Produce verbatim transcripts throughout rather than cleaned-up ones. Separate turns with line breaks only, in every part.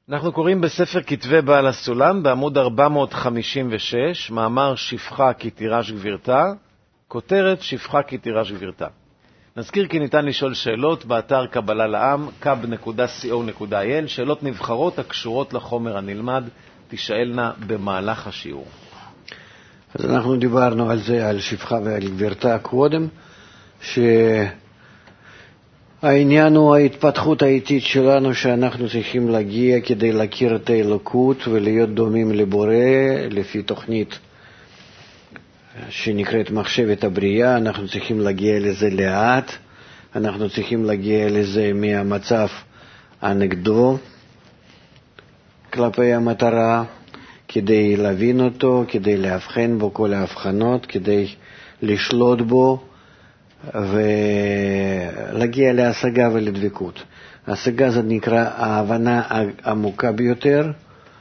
אנחנו קוראים בספר כתבי בעל הסולם בעמוד ארבע מאות חמישים ושש, מאמר שפחה כי תירש גבירתה, כותרת שפחה כי תירש גבירתה. נזכיר כי ניתן לשאול שאלות באתר קבלה לעם, קאב נקודה סי או נקודה איי אל, שאלות נבחרות הקשורות לחומר הנלמד, תשאלנה במהלך השיעור.
אז אנחנו דיברנו על זה, על שפחה ועל גבירתה קודם, שהעניין הוא ההתפתחות האיטית שלנו, שאנחנו צריכים להגיע כדי להכיר את האלוקות ולהיות דומים לבורא, לפי תוכנית שנקראת מחשבת הבריאה. אנחנו צריכים להגיע לזה לאט, אנחנו צריכים להגיע לזה מהמצב הנגדו כלפי המטרה, כדי להבין אותו, כדי להבחן בו כל ההבחנות, כדי לשלוט בו ולהגיע להשגה ולדבקות. השגה זה נקרא ההבנה העמוקה ביותר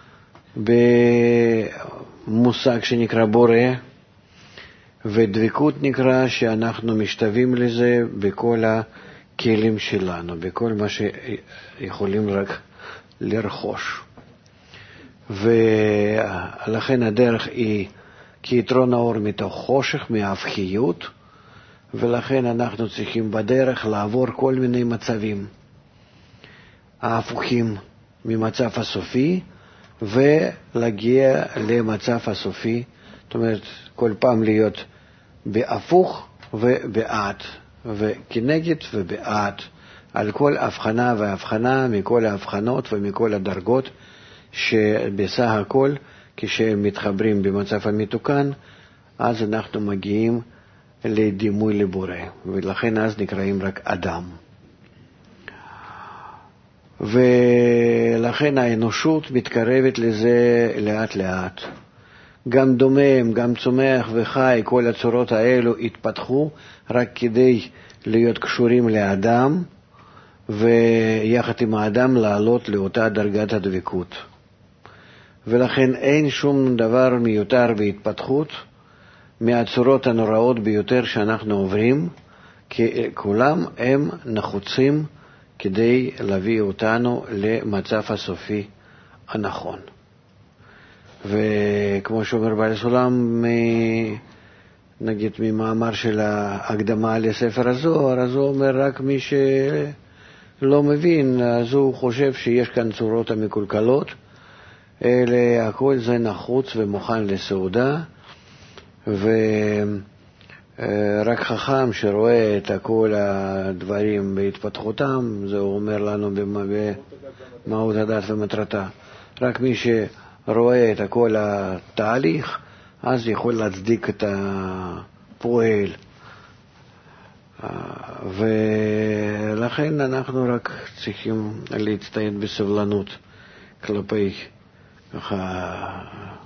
במושג שנקרא בורא, ודבקות נקרא שאנחנו משתווים לזה בכל הכלים שלנו, בכל מה שיכולים רק לרכוש. ולכן הדרך היא כיתרון האור מתוך חושך, מההפכיות, ולכן אנחנו צריכים בדרך לעבור כל מיני מצבים ההפוכים ממצב הסופי ולהגיע למצב הסופי, זאת אומרת כל פעם להיות בהפוך ובעד וכנגד ובעד, על כל הבחנה והבחנה מכל ההבחנות ומכל הדרגות, שבסך הכל כשהם מתחברים במצב המתוקן, אז אנחנו מגיעים לדימוי לבורא, ולכן אז נקראים רק אדם. ולכן האנושות מתקרבת לזה לאט לאט. גם דומם, גם צומח וחי, כל הצורות האלו התפתחו רק כדי להיות קשורים לאדם, ויחד עם האדם לעלות לאותה דרגת הדבקות. ולכן אין שום דבר מיותר בהתפתחות מהצורות הנוראות ביותר שאנחנו עוברים, כי כולם הם נחוצים כדי להביא אותנו למצב הסופי הנכון. וכמו שאומר בעל הסולם, נגיד ממאמר של ההקדמה לספר הזוהר, אז הוא אומר רק מי שלא מבין, אז הוא חושב שיש כאן צורות המקולקלות, אלה הכל זה נחוץ ומוכן לסעודה, ורק חכם שרואה את כל הדברים בהתפתחותם, זה אומר לנו במהות הדת ומטרתה. רק מי שרואה את כל התהליך, אז יכול להצדיק את הפועל. ולכן אנחנו רק צריכים להצטייד בסבלנות כלפי ככה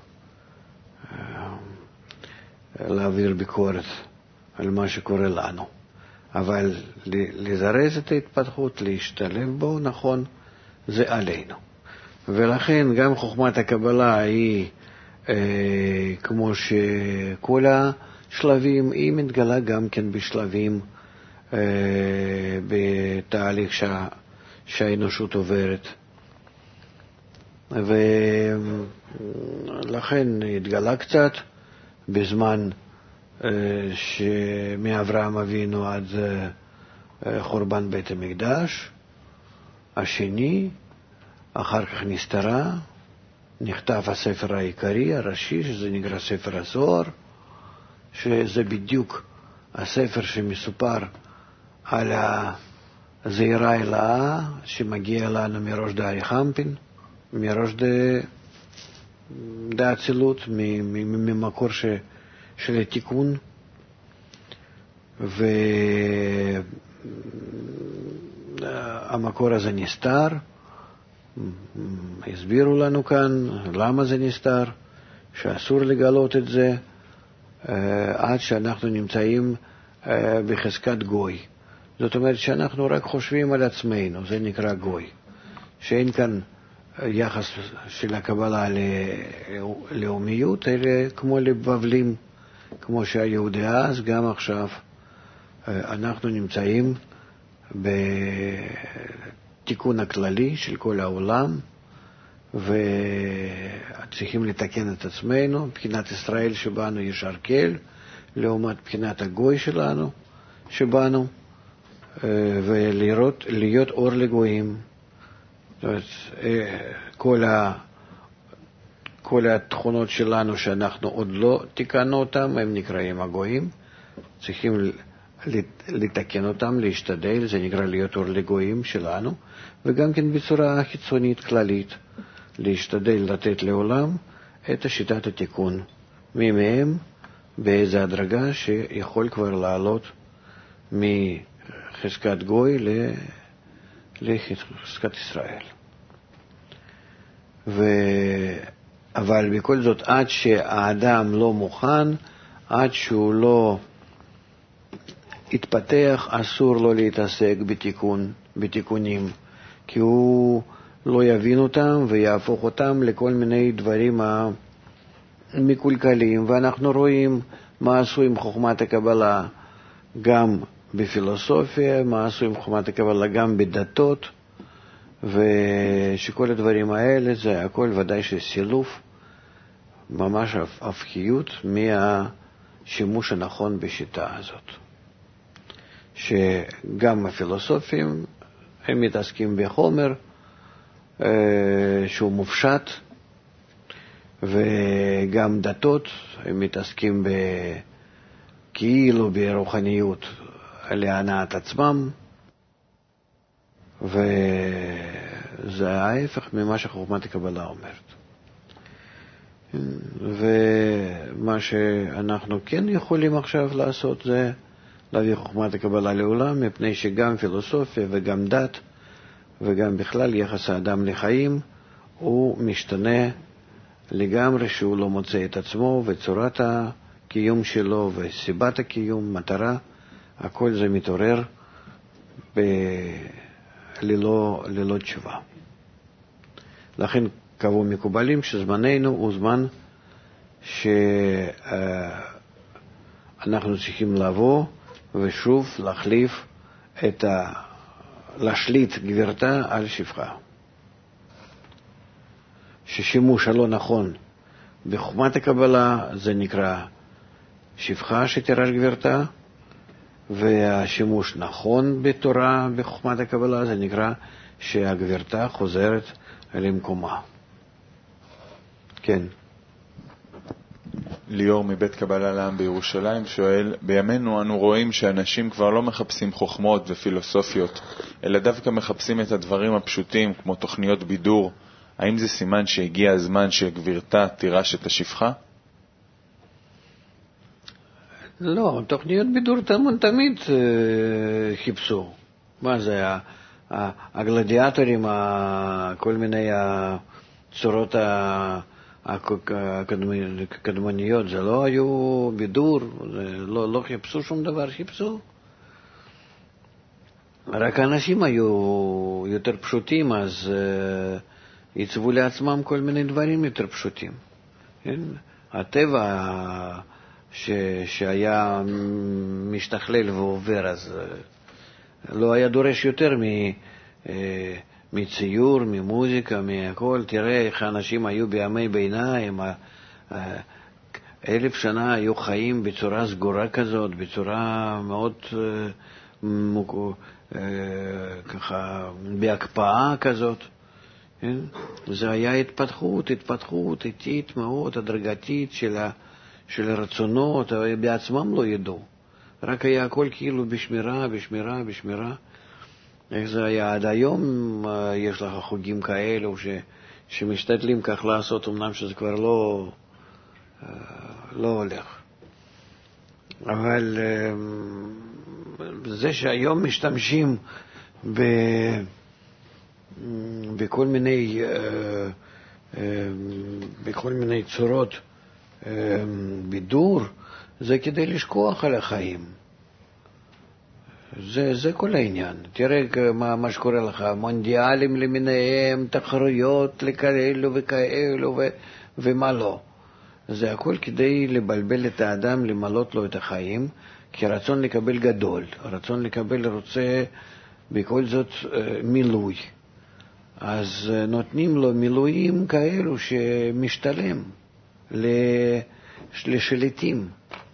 להעביר ביקורת על מה שקורה לנו, אבל לזרז את ההתפתחות, להשתלב בו נכון, זה עלינו. ולכן גם חוכמת הקבלה היא אה, כמו שכל השלבים, היא מתגלה גם כן בשלבים אה, בתהליך שה, שהאנושות עוברת. ולכן התגלה קצת בזמן שמאברהם אבינו עד חורבן בית המקדש השני, אחר כך נסתרה, נכתב הספר העיקרי הראשי, שזה נקרא ספר הזוהר, שזה בדיוק הספר שמסופר על הזעירה אלאה שמגיע לנו מראש דארי חמפין, מראש דאצילות, ממקור ש, של התיקון, והמקור הזה נסתר. הסבירו לנו כאן למה זה נסתר, שאסור לגלות את זה עד שאנחנו נמצאים בחזקת גוי. זאת אומרת שאנחנו רק חושבים על עצמנו, זה נקרא גוי, שאין כאן יחס של הקבלה ללאומיות, אלא כמו לבבלים, כמו שהיהודי אז, גם עכשיו אנחנו נמצאים בתיקון הכללי של כל העולם, וצריכים לתקן את עצמנו. מבחינת ישראל שבנו יש ארקל, לעומת מבחינת הגוי שלנו שבנו, ולראות, להיות אור לגויים. זאת אומרת, כל, ה, כל התכונות שלנו שאנחנו עוד לא תיקנו אותם, הם נקראים הגויים. צריכים לתקן אותם, להשתדל, זה נקרא להיות אור לגויים שלנו, וגם כן בצורה חיצונית כללית, להשתדל לתת לעולם את שיטת התיקון, מי מהם באיזה הדרגה שיכול כבר לעלות מחזקת גוי לחזקת ישראל. ו... אבל בכל זאת, עד שהאדם לא מוכן, עד שהוא לא התפתח, אסור לו להתעסק בתיקון, בתיקונים, כי הוא לא יבין אותם ויהפוך אותם לכל מיני דברים מקולקלים. ואנחנו רואים מה עשו עם חוכמת הקבלה גם בפילוסופיה, מה עשו עם חוכמת הקבלה גם בדתות, ושכל הדברים האלה זה הכל ודאי שסילוף, ממש הפכיות מהשימוש הנכון בשיטה הזאת. שגם הפילוסופים הם מתעסקים בחומר שהוא מופשט, וגם דתות הם מתעסקים כאילו ברוחניות להנעת עצמם, וזה ההפך ממה שחוכמת הקבלה אומרת. ומה שאנחנו כן יכולים עכשיו לעשות זה להביא חוכמת הקבלה לעולם, מפני שגם פילוסופיה וגם דת וגם בכלל יחס האדם לחיים הוא משתנה לגמרי, שהוא לא מוצא את עצמו וצורת הקיום שלו וסיבת הקיום, מטרה, הכל זה מתעורר ב... ללא, ללא תשובה. לכן קבעו מקובלים שזמננו הוא זמן שאנחנו צריכים לבוא ושוב להחליף את ה... להשליט גבירתה על שפחה. ששימוש הלא נכון בחוכמת הקבלה זה נקרא שפחה שתירש גבירתה, והשימוש נכון בתורה בחוכמת הקבלה זה נקרא שהגבירתה חוזרת למקומה. כן.
ליאור מבית קבלה לעם בירושלים שואל, בימינו אנו רואים שאנשים כבר לא מחפשים חוכמות ופילוסופיות, אלא דווקא מחפשים את הדברים הפשוטים כמו תוכניות בידור. האם זה סימן שהגיע הזמן שגבירתה תירש את השפחה?
לא, תוכניות בידור תמיד חיפשו. מה זה? הגלדיאטורים, כל מיני הצורות הקדמוניות, זה לא היו בידור, לא, לא חיפשו שום דבר, חיפשו. רק האנשים היו יותר פשוטים, אז ייצבו לעצמם כל מיני דברים יותר פשוטים. הטבע ש, שהיה משתכלל ועובר, אז לא היה דורש יותר מ, מציור, ממוזיקה, מהכל. תראה איך האנשים היו בימי ביניים, אלף שנה היו חיים בצורה סגורה כזאת, בצורה מאוד ככה, בהקפאה כזאת. זה היה התפתחות, התפתחות איטית מאוד, הדרגתית של ה... של הרצונות, בעצמם לא ידעו. רק היה הכל כאילו בשמירה, בשמירה, בשמירה. איך זה היה עד היום? יש לך חוגים כאלו ש, שמשתדלים כך לעשות, אמנם שזה כבר לא, לא הולך. אבל זה שהיום משתמשים ב, בכל מיני, בכל מיני צורות, בידור, זה כדי לשכוח על החיים. זה, זה כל העניין. תראה מה, מה שקורה לך, מונדיאלים למיניהם, תחרויות לכאלו וכאלו ו, ומה לא. זה הכל כדי לבלבל את האדם, למלות לו את החיים, כי רצון לקבל גדול, רצון לקבל רוצה בכל זאת מילוי. אז נותנים לו מילואים כאלו שמשתלם לשליטים.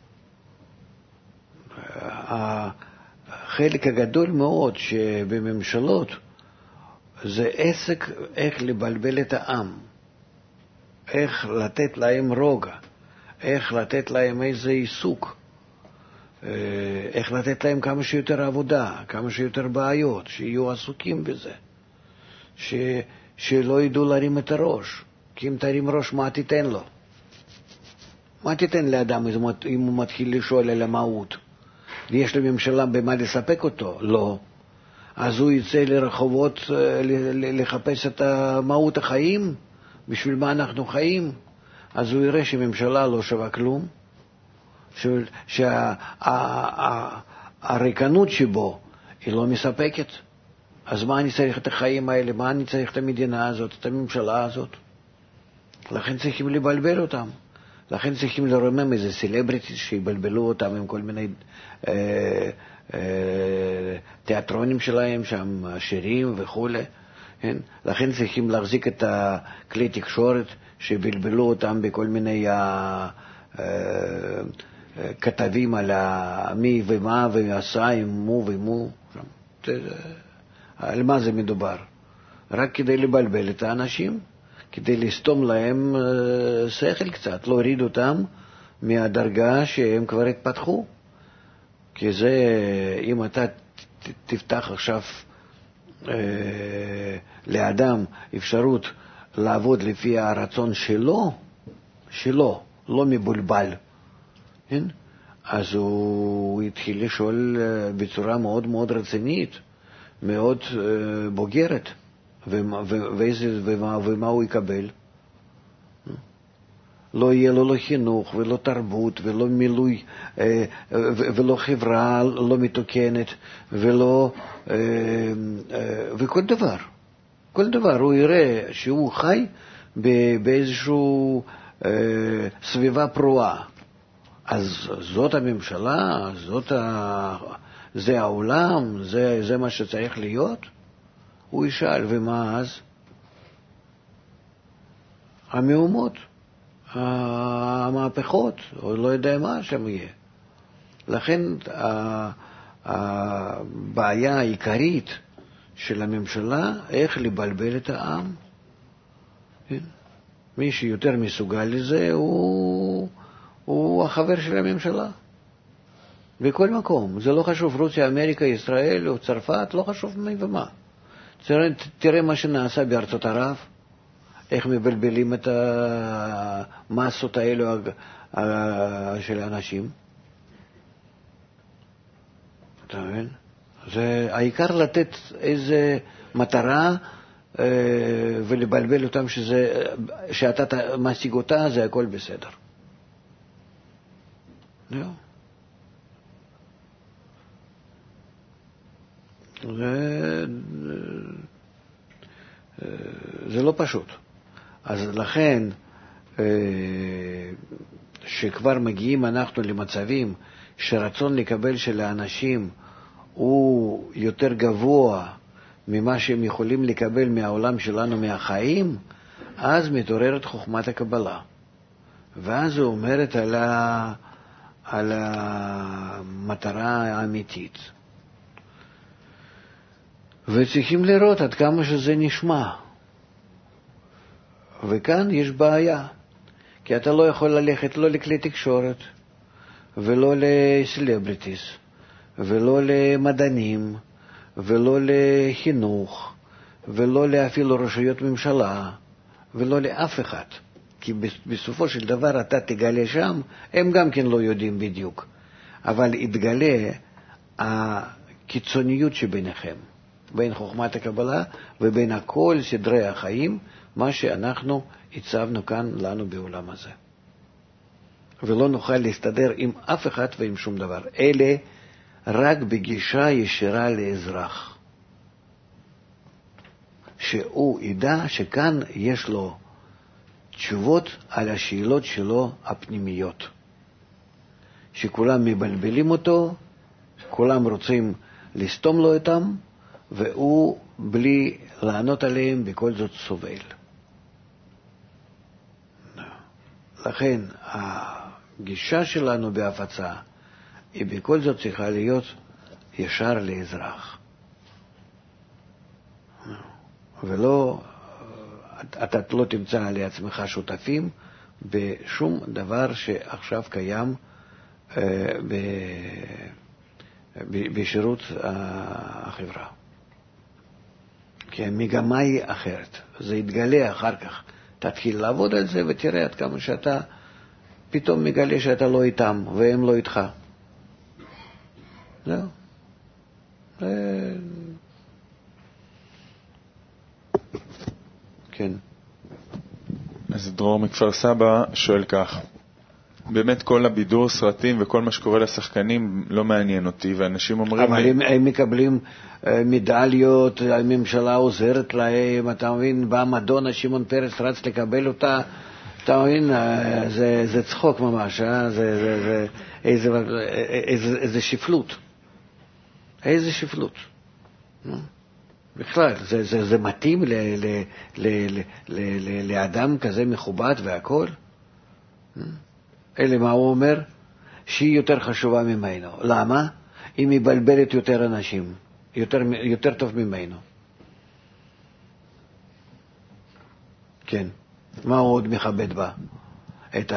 החלק הגדול מאוד שבממשלות זה עסק איך לבלבל את העם, איך לתת להם רוגע, איך לתת להם איזה עיסוק, איך לתת להם כמה שיותר עבודה, כמה שיותר בעיות, שיהיו עסוקים בזה, ש... שלא ידעו להרים את הראש. כי אם תרים ראש, מה תיתן לו? מה תיתן לאדם אם הוא מתחיל לשאול על המהות? ויש לממשלה במה לספק אותו? לא. אז הוא יצא לרחובות לחפש את מהות החיים, בשביל מה אנחנו חיים. אז הוא יראה שממשלה לא שווה כלום, שהריקנות שבו היא לא מספקת. אז מה אני צריך את החיים האלה? מה אני צריך את המדינה הזאת, את הממשלה הזאת? לכן צריכים לבלבל אותם. לכן צריכים לרומם איזה סלבריטיז שיבלבלו אותם עם כל מיני אה, אה, תיאטרונים שלהם, שם שירים וכו'. כן? לכן צריכים להחזיק את הכלי תקשורת שבלבלו אותם בכל מיני אה, אה, כתבים על מי ומה ועשה עם מו ומו. על מה זה מדובר? רק כדי לבלבל את האנשים, כדי לסתום להם שכל קצת, להוריד אותם מהדרגה שהם כבר התפתחו. כי זה, אם אתה תפתח עכשיו לאדם אפשרות לעבוד לפי הרצון שלו, שלו, לא מבולבל, כן? אז הוא התחיל לשאול בצורה מאוד מאוד רצינית, מאוד בוגרת, ומה, ואיזה, ומה, ומה הוא יקבל? לא יהיה לו לא חינוך ולא תרבות ולא מילוי ולא חברה לא מתוקנת ולא וכל דבר, כל דבר הוא יראה שהוא חי באיזשהו סביבה פרועה. אז זאת הממשלה, זאת ה... זה העולם, זה, זה מה שצריך להיות? הוא ישאל, ומה אז? המהומות, המהפכות, או לא יודע מה שם יהיה. לכן הבעיה העיקרית של הממשלה, איך לבלבל את העם. מי שיותר מסוגל לזה הוא, הוא החבר של הממשלה. בכל מקום, זה לא חשוב, רוסיה, אמריקה, ישראל או צרפת, לא חשוב מי ומה. תראה, תראה מה שנעשה בארצות ערב, איך מבלבלים את המסות האלו של האנשים. אתה מבין? זה העיקר לתת איזה מטרה ולבלבל אותם שזה, שאתה משיג אותה, זה הכל בסדר. זהו. זה, זה לא פשוט. אז לכן, שכבר מגיעים אנחנו למצבים שרצון לקבל של האנשים הוא יותר גבוה ממה שהם יכולים לקבל מהעולם שלנו, מהחיים, אז מתעוררת חוכמת הקבלה. ואז הוא אומרת על, ה, על המטרה האמיתית. וצריכים לראות עד כמה שזה נשמע. וכאן יש בעיה, כי אתה לא יכול ללכת לא לכלי תקשורת, ולא לסלבריטיז, ולא למדענים, ולא לחינוך, ולא לאפילו רשויות ממשלה, ולא לאף אחד. כי בסופו של דבר אתה תגלה שם, הם גם כן לא יודעים בדיוק. אבל יתגלה הקיצוניות שביניכם. בין חוכמת הקבלה ובין כל סדרי החיים, מה שאנחנו הצבנו כאן לנו בעולם הזה. ולא נוכל להסתדר עם אף אחד ועם שום דבר. אלה רק בגישה ישירה לאזרח. שהוא ידע שכאן יש לו תשובות על השאלות שלו הפנימיות. שכולם מבלבלים אותו, כולם רוצים לסתום לו אותם, והוא בלי לענות עליהם בכל זאת סובל. לכן הגישה שלנו בהפצה היא בכל זאת צריכה להיות ישר לאזרח. ולא, אתה לא תמצא לעצמך שותפים בשום דבר שעכשיו קיים בשירות החברה. כי המגמה היא אחרת. זה יתגלה אחר כך. תתחיל לעבוד על זה ותראה עד כמה שאתה פתאום מגלה שאתה לא איתם והם לא איתך. זהו. כן.
אז דרור מכפר סבא שואל כך: באמת כל הבידור, סרטים וכל מה שקורה לשחקנים לא מעניין אותי, ואנשים אומרים
אבל
לי...
הם, הם מקבלים מדליות, הממשלה עוזרת להם, אתה מבין, בא מדונה, שמעון פרס רץ לקבל אותה, אתה מבין, זה, זה צחוק ממש, אה? זה, זה, זה, איזה, איזה, איזה שפלות. איזה שפלות. בכלל, זה, זה, זה מתאים ל, ל, ל, ל, ל, ל, לאדם כזה מכובד והכל? אלה מה הוא אומר? שהיא יותר חשובה ממנו. למה? היא מבלבלת יותר אנשים, יותר, יותר טוב ממנו. כן. מה הוא עוד מכבד בה? את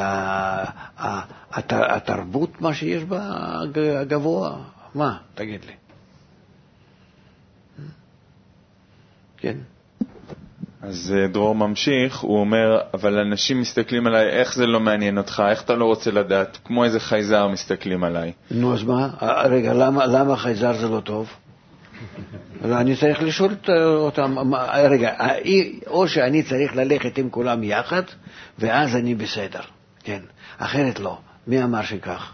התרבות, מה שיש בה הגבוה? מה? תגיד לי. כן.
אז דרור ממשיך, הוא אומר, אבל אנשים מסתכלים עליי, איך זה לא מעניין אותך, איך אתה לא רוצה לדעת, כמו איזה חייזר מסתכלים עליי.
נו, אז מה? רגע, למה, למה חייזר זה לא טוב? אני צריך לשאול אותם, רגע, או שאני צריך ללכת עם כולם יחד, ואז אני בסדר, כן, אחרת לא. מי אמר שכך?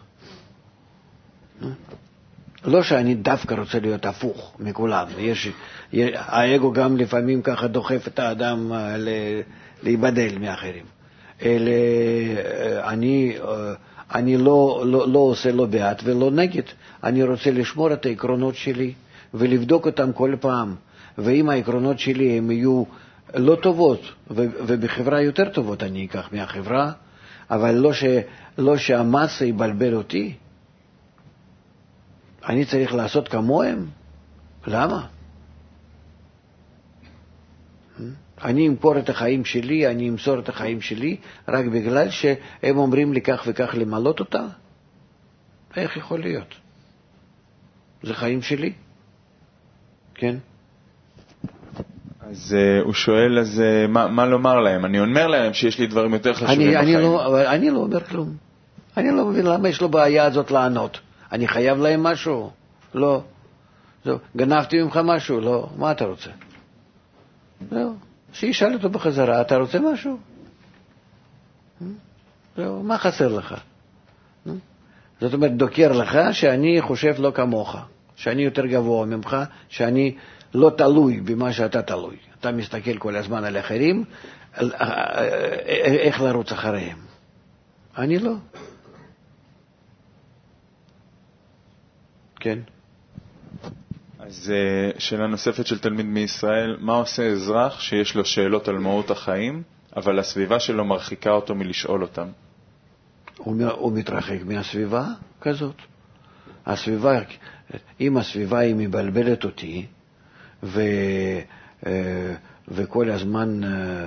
לא שאני דווקא רוצה להיות הפוך מכולם, יש, האגו גם לפעמים ככה דוחף את האדם להיבדל מאחרים. אלה, אני, אני לא, לא, לא עושה לא בעד ולא נגד, אני רוצה לשמור את העקרונות שלי ולבדוק אותם כל פעם, ואם העקרונות שלי הם יהיו לא טובות ובחברה יותר טובות אני אקח מהחברה, אבל לא, ש, לא שהמסה יבלבל אותי. אני צריך לעשות כמוהם? למה? אני אמכור את החיים שלי, אני אמסור את החיים שלי, רק בגלל שהם אומרים לי כך וכך למלות אותה? איך יכול להיות? זה חיים שלי. כן?
אז uh, הוא שואל, אז uh, מה, מה לומר להם? אני אומר להם שיש לי דברים יותר חשובים
אני,
בחיים.
אני לא, אני לא אומר כלום. אני לא מבין למה יש לו בעיה הזאת לענות. אני חייב להם משהו? לא. זו, גנבתי ממך משהו? לא. מה אתה רוצה? זהו. שישאל אותו בחזרה, אתה רוצה משהו? זהו. מה חסר לך? זאת אומרת, דוקר לך שאני חושב לא כמוך, שאני יותר גבוה ממך, שאני לא תלוי במה שאתה תלוי. אתה מסתכל כל הזמן על אחרים, על, איך לרוץ אחריהם. אני לא. כן.
אז שאלה נוספת של תלמיד מישראל, מה עושה אזרח שיש לו שאלות על מהות החיים, אבל הסביבה שלו מרחיקה אותו מלשאול אותם?
הוא, הוא מתרחק מהסביבה כזאת. הסביבה, אם הסביבה היא מבלבלת אותי, ו, וכל הזמן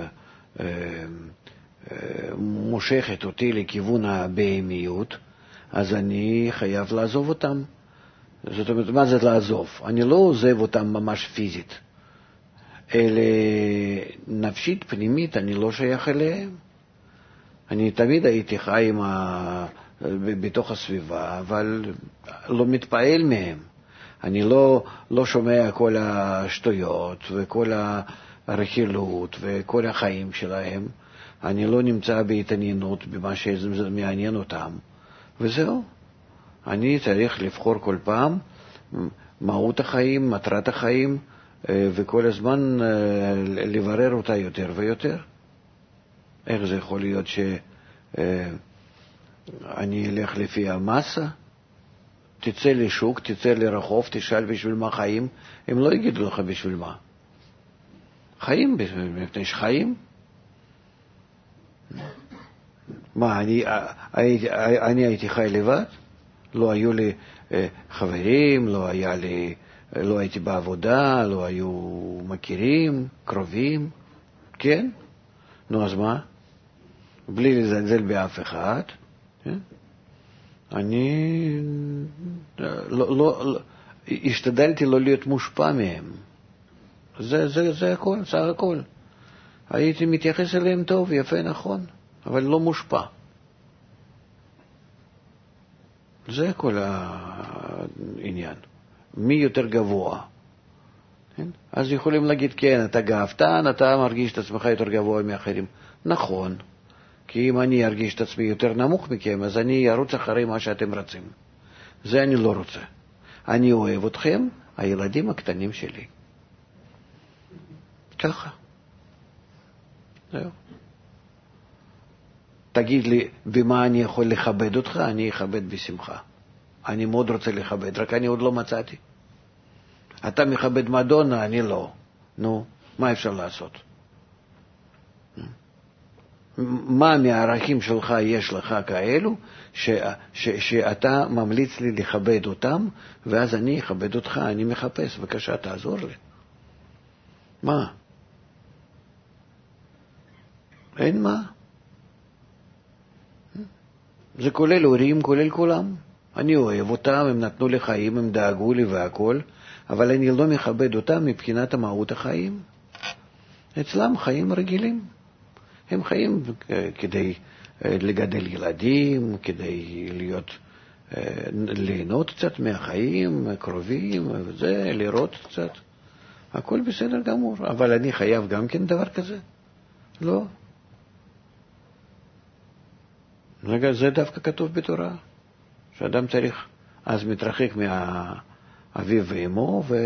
מושכת אותי לכיוון הבהמיות, אז אני חייב לעזוב אותם. זאת אומרת, מה זה לעזוב? אני לא עוזב אותם ממש פיזית, אלא נפשית, פנימית, אני לא שייך אליהם. אני תמיד הייתי חי ה... בתוך הסביבה, אבל לא מתפעל מהם. אני לא, לא שומע כל השטויות וכל הרכילות וכל החיים שלהם. אני לא נמצא בהתעניינות במה שזה מעניין אותם. וזהו. אני צריך לבחור כל פעם מהות החיים, מטרת החיים, וכל הזמן לברר אותה יותר ויותר. איך זה יכול להיות שאני אלך לפי המסה? תצא לשוק, תצא לרחוב, תשאל בשביל מה חיים, הם לא יגידו לך בשביל מה. חיים, מפני שחיים. מה, אני, אני, אני הייתי חי לבד? לא היו לי חברים, לא היה לי, לא הייתי בעבודה, לא היו מכירים, קרובים, כן? נו, אז מה? בלי לזלזל באף אחד, כן? אני לא, לא, לא, השתדלתי לא להיות מושפע מהם. זה, זה, זה הכל, סך הכל. הייתי מתייחס אליהם טוב, יפה, נכון, אבל לא מושפע. זה כל העניין. מי יותר גבוה? כן? אז יכולים להגיד, כן, אתה גאוותן, אתה מרגיש את עצמך יותר גבוה מאחרים. נכון, כי אם אני ארגיש את עצמי יותר נמוך מכם, אז אני ארוץ אחרי מה שאתם רצים. זה אני לא רוצה. אני אוהב אתכם, הילדים הקטנים שלי. ככה. זהו. תגיד לי, במה אני יכול לכבד אותך? אני אכבד בשמחה. אני מאוד רוצה לכבד, רק אני עוד לא מצאתי. אתה מכבד מדונה, אני לא. נו, מה אפשר לעשות? מה מהערכים שלך יש לך כאלו, ש, ש, שאתה ממליץ לי לכבד אותם, ואז אני אכבד אותך, אני מחפש, בבקשה, תעזור לי. מה? אין מה. זה כולל הורים, כולל כולם. אני אוהב אותם, הם נתנו לי חיים, הם דאגו לי והכל, אבל אני לא מכבד אותם מבחינת המהות החיים. אצלם חיים רגילים. הם חיים כדי לגדל ילדים, כדי להיות, ליהנות קצת מהחיים, קרובים, וזה, לראות קצת. הכל בסדר גמור, אבל אני חייב גם כן דבר כזה? לא. רגע, זה דווקא כתוב בתורה, שאדם צריך, אז מתרחק מהאביו ואמו, ו...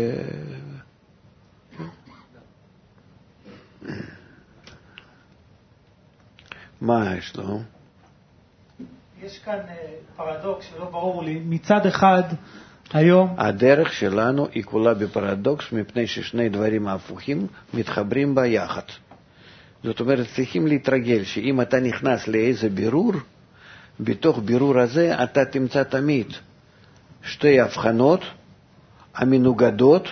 מה יש לו?
יש כאן פרדוקס שלא ברור לי. מצד אחד, היום...
הדרך שלנו היא כולה בפרדוקס, מפני ששני דברים ההפוכים מתחברים בה יחד. זאת אומרת, צריכים להתרגל שאם אתה נכנס לאיזה בירור, בתוך בירור הזה אתה תמצא תמיד שתי הבחנות המנוגדות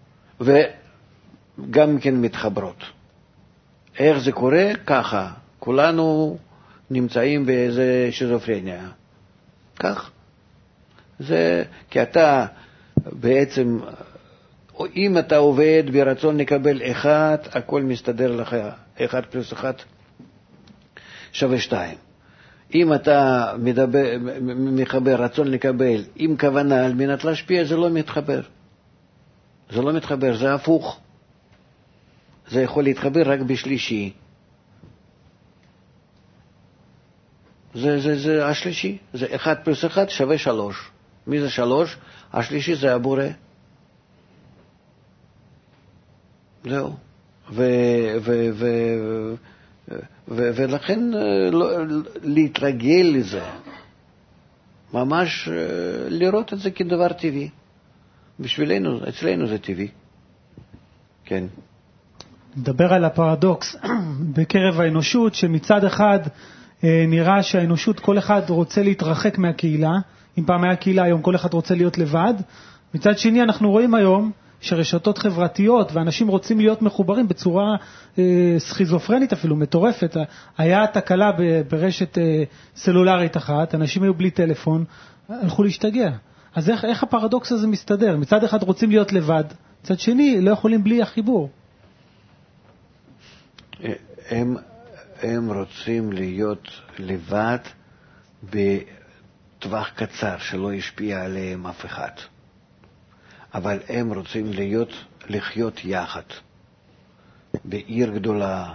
וגם כן מתחברות. איך זה קורה? ככה. כולנו נמצאים באיזה שזופרניה. כך. זה כי אתה בעצם, אם אתה עובד ברצון לקבל אחד, הכל מסתדר לך. אחד פלוס אחד שווה שתיים. אם אתה מדבר, מחבר רצון לקבל עם כוונה על מנת להשפיע, זה לא מתחבר. זה לא מתחבר, זה הפוך. זה יכול להתחבר רק בשלישי. זה, זה, זה השלישי. זה אחד פלוס אחד שווה שלוש. מי זה שלוש? השלישי זה הבורא. זהו. ו, ו, ו, ו, ולכן לא, להתרגל לזה. ממש לראות את זה כדבר טבעי. בשבילנו, אצלנו זה טבעי. כן.
נדבר על הפרדוקס בקרב האנושות, שמצד אחד נראה שהאנושות, כל אחד רוצה להתרחק מהקהילה. אם פעם היה קהילה, היום כל אחד רוצה להיות לבד. מצד שני, אנחנו רואים היום שרשתות חברתיות ואנשים רוצים להיות מחוברים בצורה אה, סכיזופרנית אפילו, מטורפת. היה תקלה ברשת אה, סלולרית אחת, אנשים היו בלי טלפון, הלכו להשתגע. אז איך, איך הפרדוקס הזה מסתדר? מצד אחד רוצים להיות לבד, מצד שני לא יכולים בלי החיבור.
הם, הם רוצים להיות לבד בטווח קצר שלא ישפיע עליהם אף אחד. אבל הם רוצים להיות, לחיות יחד, בעיר גדולה,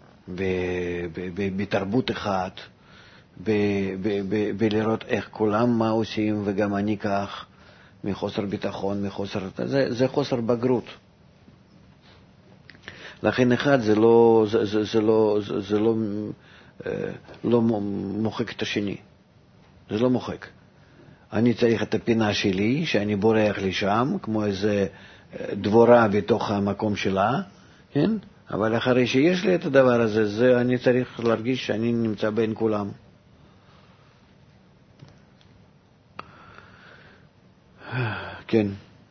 בתרבות אחת, בלראות איך כולם מה עושים וגם אני כך, מחוסר ביטחון, מחוסר, זה, זה חוסר בגרות. לכן אחד זה לא, זה, זה, זה לא, זה, זה לא, לא מוחק את השני. זה לא מוחק. אני צריך את הפינה שלי, שאני בורח לשם, כמו איזה דבורה בתוך המקום שלה, כן? אבל אחרי שיש לי את הדבר הזה, זה אני צריך להרגיש שאני נמצא בין כולם. כן.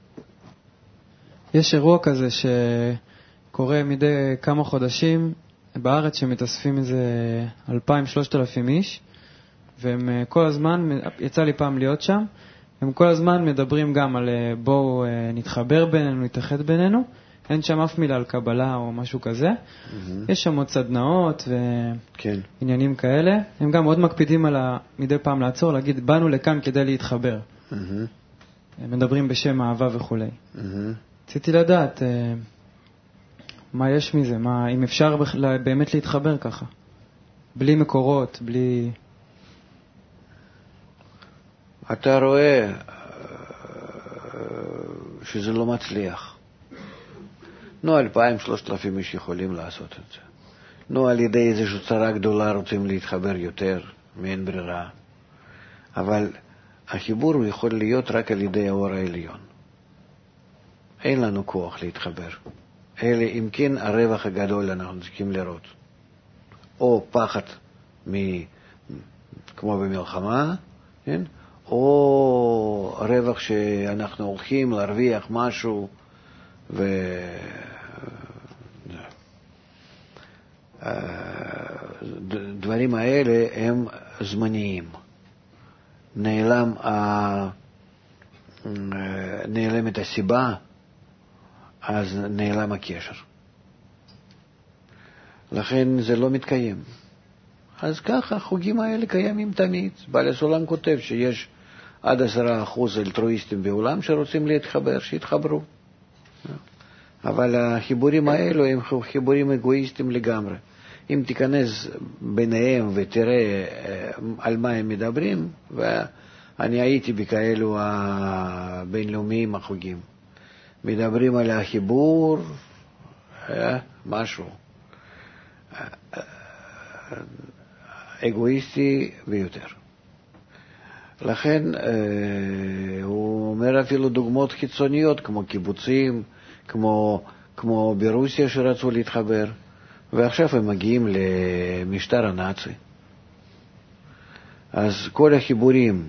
יש אירוע כזה שקורה מדי כמה חודשים בארץ, שמתאספים איזה אלפיים שלושת אלפים איש, והם כל הזמן, יצא לי פעם להיות שם, הם כל הזמן מדברים גם על בואו נתחבר בינינו, נתאחד בינינו. אין שם אף מילה על קבלה או משהו כזה. Mm-hmm. יש שם עוד סדנאות ועניינים כן. כאלה. הם גם מאוד מקפידים על ה... מדי פעם לעצור, להגיד, באנו לכאן כדי להתחבר. Mm-hmm. הם מדברים בשם אהבה וכו'. Mm-hmm. רציתי לדעת מה יש מזה, מה, אם אפשר באמת להתחבר ככה. בלי מקורות, בלי...
אתה רואה שזה לא מצליח. נו, אלפיים, שלושת אלפים איש יכולים לעשות את זה. נו, על ידי איזושהי צרה גדולה רוצים להתחבר יותר, מאין ברירה. אבל החיבור הוא יכול להיות רק על ידי האור העליון. אין לנו כוח להתחבר. אלא אם כן הרווח הגדול אנחנו צריכים לראות. או פחד מ... כמו במלחמה, כן? או רווח שאנחנו הולכים להרוויח משהו, ו... הדברים האלה הם זמניים. נעלם ה... נעלמת הסיבה, אז נעלם הקשר. לכן זה לא מתקיים. אז ככה החוגים האלה קיימים תמיד. בעל הסולם כותב שיש עד עשרה אחוז אלטרואיסטים בעולם שרוצים להתחבר, שיתחברו. אבל החיבורים האלו הם חיבורים אגואיסטיים לגמרי. אם תיכנס ביניהם ותראה על מה הם מדברים, ואני הייתי בכאלו הבינלאומיים החוגים, מדברים על החיבור, משהו אגואיסטי ביותר. לכן הוא אומר אפילו דוגמאות חיצוניות, כמו קיבוצים, כמו, כמו ברוסיה שרצו להתחבר, ועכשיו הם מגיעים למשטר הנאצי. אז כל החיבורים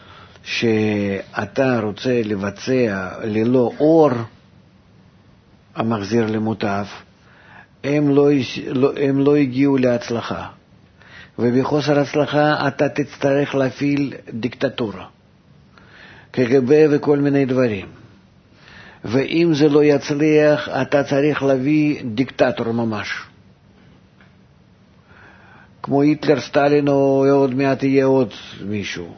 שאתה רוצה לבצע ללא אור המחזיר למוטב, הם לא, הם לא הגיעו להצלחה. ובחוסר הצלחה אתה תצטרך להפעיל דיקטטורה, קג"ב וכל מיני דברים. ואם זה לא יצליח, אתה צריך להביא דיקטטור ממש. כמו היטלר, סטלין, או עוד מעט יהיה עוד מישהו.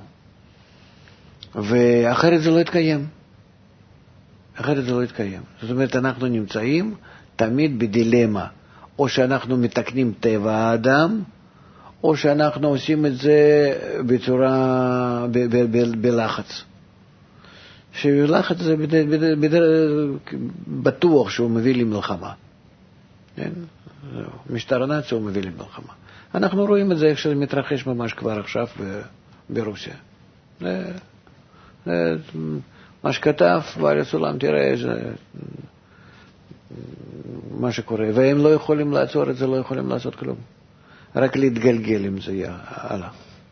ואחרת זה לא יתקיים. אחרת זה לא יתקיים. זאת אומרת, אנחנו נמצאים תמיד בדילמה. או שאנחנו מתקנים טבע האדם, או שאנחנו עושים את זה בצורה, ב- ב- ב- בלחץ. שבלחץ זה בד... בד... בד... בטוח שהוא מביא למלחמה. כן? משטר הנאצי הוא מביא למלחמה. אנחנו רואים את זה איך שזה מתרחש ממש כבר עכשיו ב... ברוסיה. זה... זה... מה שכתב בעל הסולם, תראה איזה... מה שקורה. והם לא יכולים לעצור את זה, לא יכולים לעשות כלום. רק להתגלגל עם זה הלאה.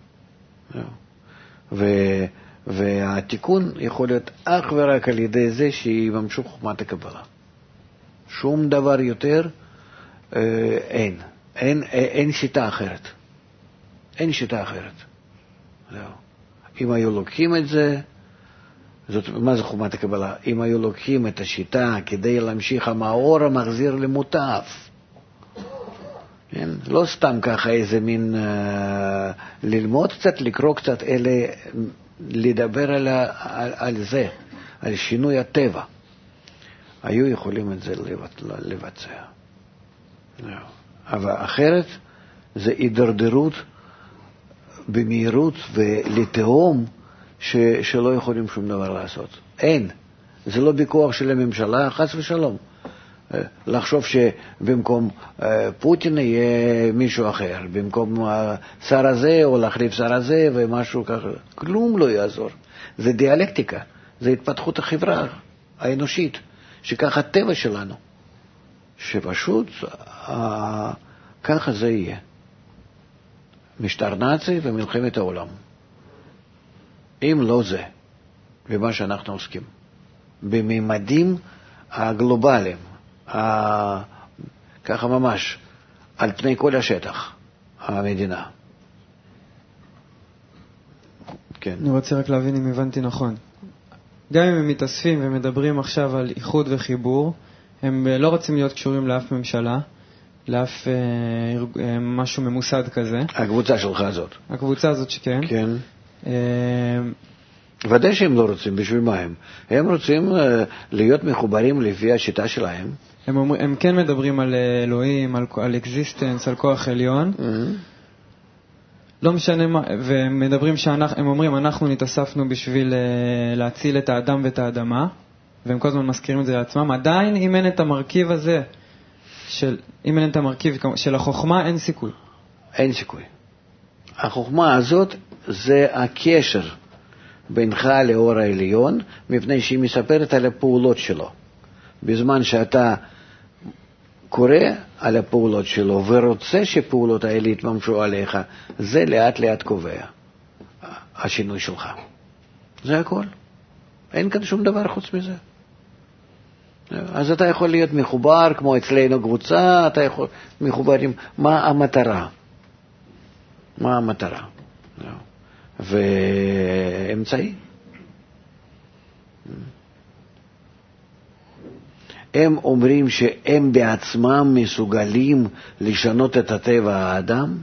ו... והתיקון יכול להיות אך ורק על ידי זה שיממשו חוכמת הקבלה. שום דבר יותר אה, אין. אין, אין שיטה אחרת. אין שיטה אחרת. זהו. אם היו לוקחים את זה, זאת, מה זה חוכמת הקבלה? אם היו לוקחים את השיטה כדי להמשיך המאור המחזיר למוטב, כן? לא סתם ככה איזה מין אה, ללמוד קצת, לקרוא קצת, אלא לדבר על, על, על זה, על שינוי הטבע. היו יכולים את זה לבצע. אבל אחרת זה הידרדרות במהירות ולתהום ש, שלא יכולים שום דבר לעשות. אין. זה לא בכוח של הממשלה, חס ושלום. לחשוב שבמקום פוטין יהיה מישהו אחר, במקום השר הזה או להחליף שר הזה ומשהו ככה, כלום לא יעזור. זה דיאלקטיקה, זה התפתחות החברה האנושית, שככה הטבע שלנו, שפשוט ככה זה יהיה. משטר נאצי ומלחמת העולם. אם לא זה, במה שאנחנו עוסקים, בממדים הגלובליים, ה... ככה ממש, על פני כל השטח, המדינה. כן.
אני רוצה רק להבין אם הבנתי נכון. גם אם הם מתאספים ומדברים עכשיו על איחוד וחיבור, הם לא רוצים להיות קשורים לאף ממשלה, לאף אה, משהו ממוסד כזה.
הקבוצה שלך הזאת.
הקבוצה הזאת שכן.
כן.
אה,
ודאי שהם לא רוצים, בשביל מה הם? הם רוצים uh, להיות מחוברים לפי השיטה שלהם.
הם, אומר, הם כן מדברים על אלוהים, על, על אקזיסטנס, על כוח עליון. Mm-hmm. לא משנה מה, והם מדברים שאנחנו, הם אומרים, אנחנו נתאספנו בשביל uh, להציל את האדם ואת האדמה, והם כל הזמן מזכירים את זה לעצמם. עדיין, אם אין את המרכיב הזה, של, אם אין את המרכיב של החוכמה, אין סיכוי.
אין סיכוי. החוכמה הזאת זה הקשר בינך לאור העליון, מפני שהיא מספרת על הפעולות שלו. בזמן שאתה קורא על הפעולות שלו ורוצה שפעולות האלה יתממשו עליך, זה לאט לאט קובע השינוי שלך. זה הכל. אין כאן שום דבר חוץ מזה. אז אתה יכול להיות מחובר, כמו אצלנו קבוצה, אתה יכול מחובר עם מה המטרה. מה המטרה. ואמצעי. הם אומרים שהם בעצמם מסוגלים לשנות את הטבע האדם.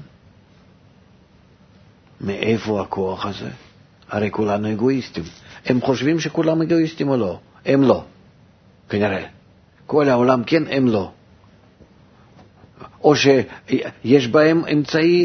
מאיפה הכוח הזה? הרי כולנו אגואיסטים. הם חושבים שכולם אגואיסטים או לא? הם לא. כנראה. כל העולם כן, הם לא. או שיש בהם אמצעי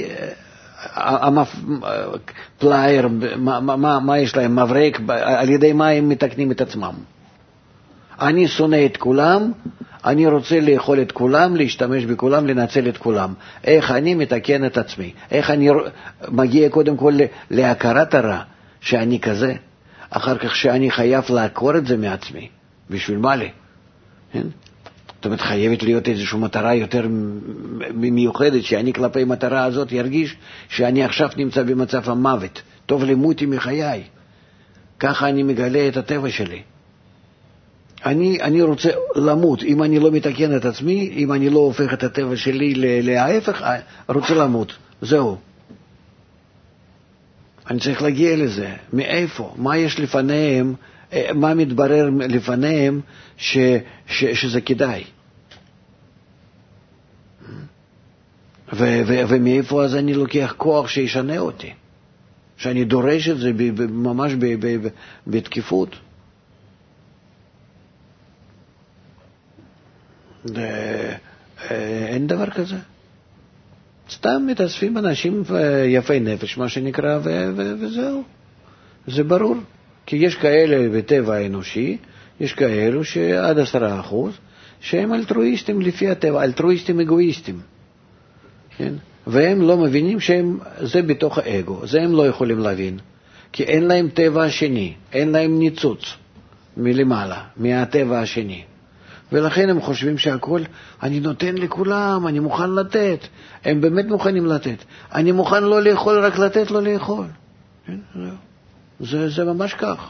פלייר, מה, מה, מה יש להם, מברק, על ידי מה הם מתקנים את עצמם. אני שונא את כולם, אני רוצה לאכול את כולם, להשתמש בכולם, לנצל את כולם. איך אני מתקן את עצמי? איך אני מגיע קודם כל להכרת הרע, שאני כזה, אחר כך שאני חייב לעקור את זה מעצמי. בשביל מה לי? זאת אומרת, חייבת להיות איזושהי מטרה יותר מיוחדת, שאני כלפי מטרה הזאת ירגיש שאני עכשיו נמצא במצב המוות. טוב למותי מחיי. ככה אני מגלה את הטבע שלי. אני, אני רוצה למות. אם אני לא מתקן את עצמי, אם אני לא הופך את הטבע שלי להפך, רוצה למות. זהו. אני צריך להגיע לזה. מאיפה? מה יש לפניהם? מה מתברר לפניהם ש, ש, שזה כדאי? ו, ו, ומאיפה אז אני לוקח כוח שישנה אותי? שאני דורש את זה ב, ב, ממש ב, ב, ב, בתקיפות? אין דבר כזה. סתם מתאספים אנשים יפי נפש, מה שנקרא, ו- ו- וזהו. זה ברור. כי יש כאלה בטבע האנושי, יש כאלו שעד עשרה אחוז, שהם אלטרואיסטים לפי הטבע, אלטרואיסטים אגואיסטים. כן? והם לא מבינים שהם, זה בתוך האגו, זה הם לא יכולים להבין. כי אין להם טבע השני, אין להם ניצוץ מלמעלה, מהטבע השני. ולכן הם חושבים שהכל, אני נותן לכולם, אני מוכן לתת. הם באמת מוכנים לתת. אני מוכן לא לאכול, רק לתת לא לאכול. זה, זה ממש כך.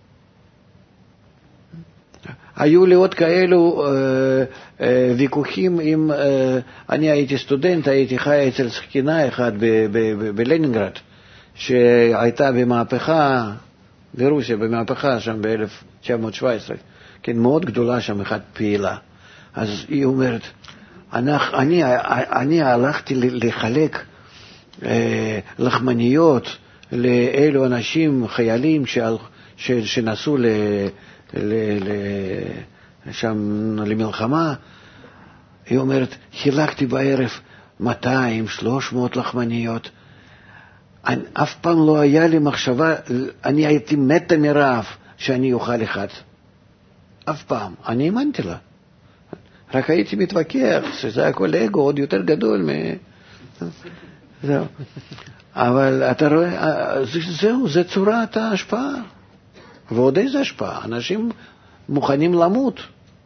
היו לי עוד כאלו אה, אה, ויכוחים עם, אה, אני הייתי סטודנט, הייתי חי אצל שכנה אחד בלנינגרד, שהייתה במהפכה, ברוסיה, במהפכה שם ב-אלף תשע מאות שבע עשרה. כן, מאוד גדולה שם, אחת פעילה. אז היא אומרת, אני, אני, אני הלכתי לחלק אה, לחמניות לאלו אנשים, חיילים שעל, ש, שנסעו ל, ל, ל, שם למלחמה. היא אומרת, חילקתי בערב מאתיים שלוש מאות לחמניות. אני, אף פעם לא היה לי מחשבה, אני הייתי מתה מרעב שאני אוכל אחד. אף פעם. אני האמנתי לה. רק הייתי מתווכח, שזה הכל אגו עוד יותר גדול מ... זהו. אבל אתה רואה, זהו, זה צורת ההשפעה. ועוד איזה השפעה? אנשים מוכנים למות.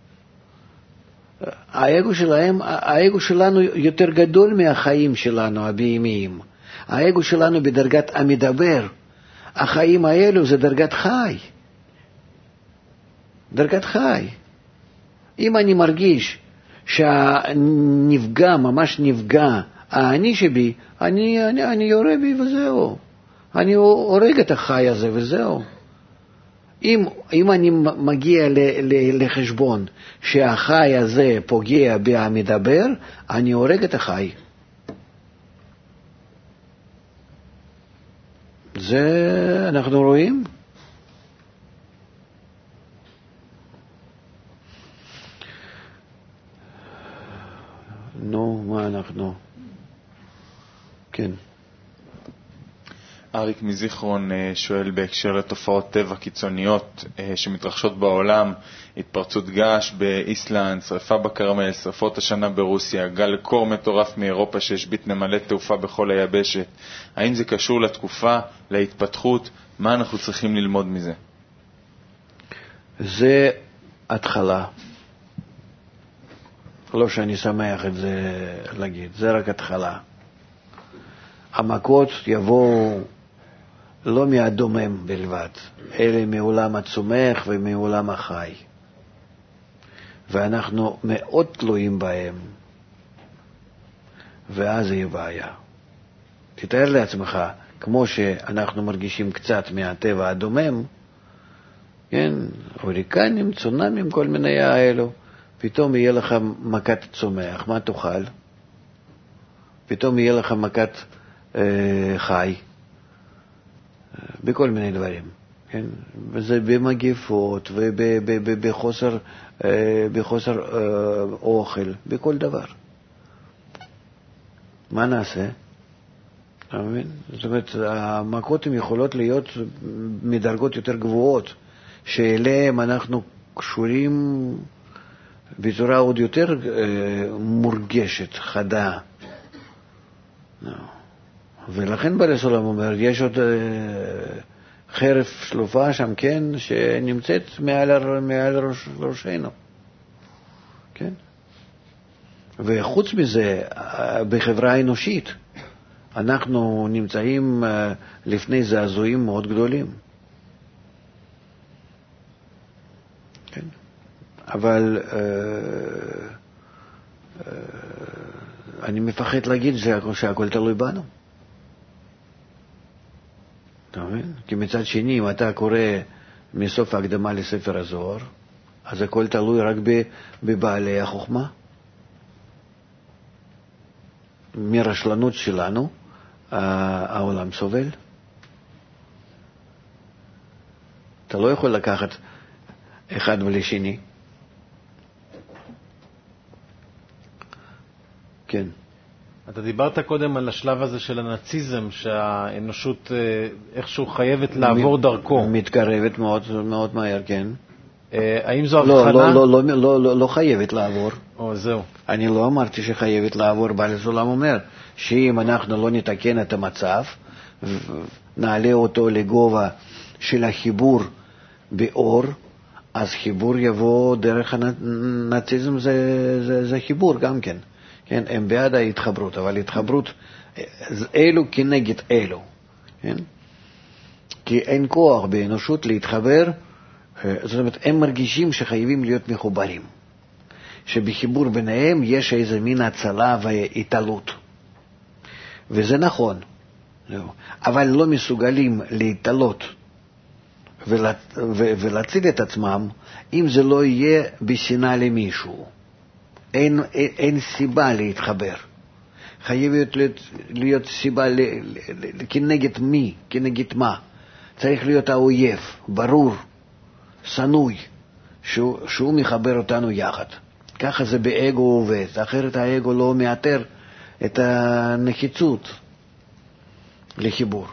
האגו שלהם, האגו שלנו יותר גדול מהחיים שלנו הבהמיים. האגו שלנו בדרגת המדבר. החיים האלו זה דרגת חי. דרגת חי. אם אני מרגיש שהנפגע, ממש נפגע, האני שבי, אני, אני, אני יורה בי וזהו. אני הורג את החי הזה וזהו. אם, אם אני מגיע ל, ל, לחשבון שהחי הזה פוגע במדבר, אני הורג את החי. זה אנחנו רואים? נו, מה אנחנו? כן.
אריק מזיכרון שואל בהקשר לתופעות טבע קיצוניות שמתרחשות בעולם, התפרצות געש באיסלנד, שריפה בכרמל, שריפות השנה ברוסיה, גל קור מטורף מאירופה שהשבית נמלי תעופה בכל היבשת. האם זה קשור לתקופה, להתפתחות? מה אנחנו צריכים ללמוד מזה?
זה התחלה. לא שאני שמח את זה להגיד, זה רק התחלה. המכות יבואו לא מהדומם בלבד, אלא מעולם הצומח ומעולם החי. ואנחנו מאוד תלויים בהם, ואז יהיה בעיה. תתאר לעצמך, כמו שאנחנו מרגישים קצת מהטבע הדומם, כן, הוריקנים, צונאמים, כל מיני האלו, פתאום יהיה לך מכת צומח, מה תאכל? פתאום יהיה לך מכת אה, חי, בכל מיני דברים, כן? וזה במגפות ובחוסר אה, בחוסר אה, אוכל, בכל דבר. מה נעשה? זאת אומרת, המכות הן יכולות להיות מדרגות יותר גבוהות, שאליהם אנחנו קשורים בצורה עוד יותר מורגשת, חדה. ולכן בעל הסולם אומר, יש עוד חרב שלופה שם, כן, שנמצאת מעל, מעל ראש, ראשנו. כן? וחוץ מזה, בחברה האנושית, אנחנו נמצאים לפני זעזועים מאוד גדולים. כן? אבל אה, אה, אני מפחד להגיד שהכל תלוי בנו. אתה מבין? כי מצד שני, אם אתה קורא מסוף ההקדמה לספר הזוהר, אז הכל תלוי רק בבעלי החוכמה. מרשלנות שלנו, העולם סובל. אתה לא יכול לקחת אחד ולשני. כן.
אתה דיברת קודם על השלב הזה של הנאציזם, שהאנושות איכשהו חייבת לעבור דרכו.
מתקרבת מאוד, מאוד מהר, כן.
האם זו
לא,
הבחנה?
לא, לא, לא, לא, לא, לא חייבת לעבור.
או, זהו.
אני לא אמרתי שחייבת לעבור. בעל הסולם אומר שאם אנחנו לא נתקן את המצב, נעלה אותו לגובה של החיבור באור, אז חיבור יבוא דרך הנאציזם, זה, זה, זה חיבור גם כן. כן, הם בעד ההתחברות, אבל התחברות, אלו כנגד אלו. כן? כי אין כוח באנושות להתחבר, זאת אומרת, הם מרגישים שחייבים להיות מחוברים. שבחיבור ביניהם יש איזה מין הצלה והתעלות. וזה נכון. אבל לא מסוגלים להתעלות ולהציל את עצמם, אם זה לא יהיה בשנאה למישהו. אין, אין, אין סיבה להתחבר. חייבת להיות, להיות סיבה ל, ל, ל, כנגד מי, כנגד מה. צריך להיות האויב, ברור, סנוי, שהוא, שהוא מחבר אותנו יחד. ככה זה באגו עובד, אחרת האגו לא מאתר את הנחיצות לחיבור.